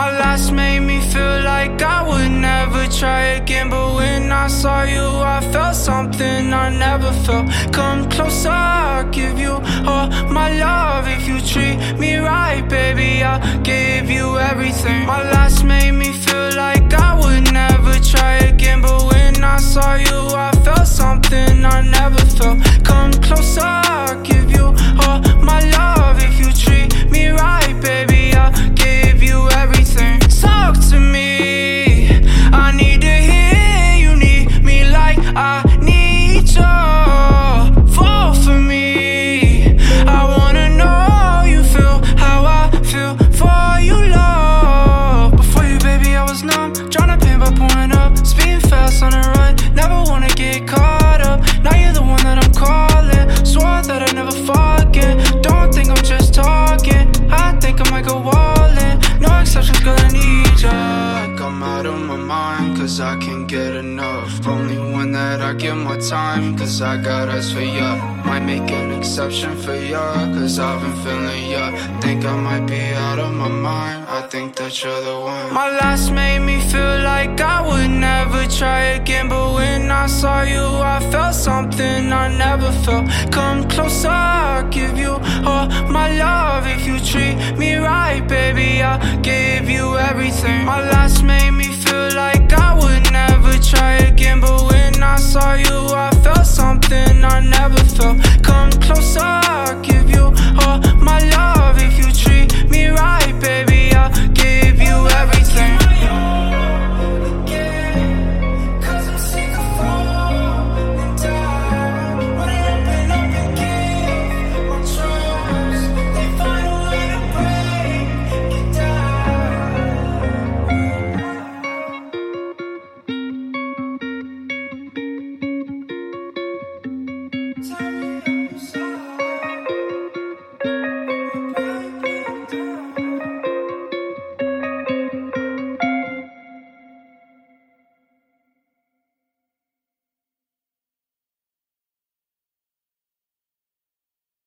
My last made me feel like I would never try again, but when I saw you, I felt something I never felt. Come closer, I'll give you all my love. If you treat me right, baby, I'll give you everything. My last made me feel like I would never try again, but when I saw you, I felt something I never felt. Come closer, I'll give you all my love. If you treat me right, baby, I'll give you everything. Talk to me, I need to hear you need me like I need you. Fall for me, I wanna know you feel how I feel for you, love. Before you, baby, I was numb, tryna pain by pouring up, speeding fast on the run, never wanna get caught up. Now you're the one that I'm calling, swore that I'd never fall again. Don't think I'm just talking, I think I might go all in. No exceptions, girl, I need ya. Like I'm out of my mind, cause I can't get enough. Only one that I give my time, cause I got eyes for ya. Might make an exception for ya, cause I've been feeling ya. Think I might be out of my mind, I think that you're the one. My last made me feel like I would never try again, but when I saw you, I felt something I never felt. Come closer, I'll give you all my love. If you treat me right, baby, I'll give you everything. My last made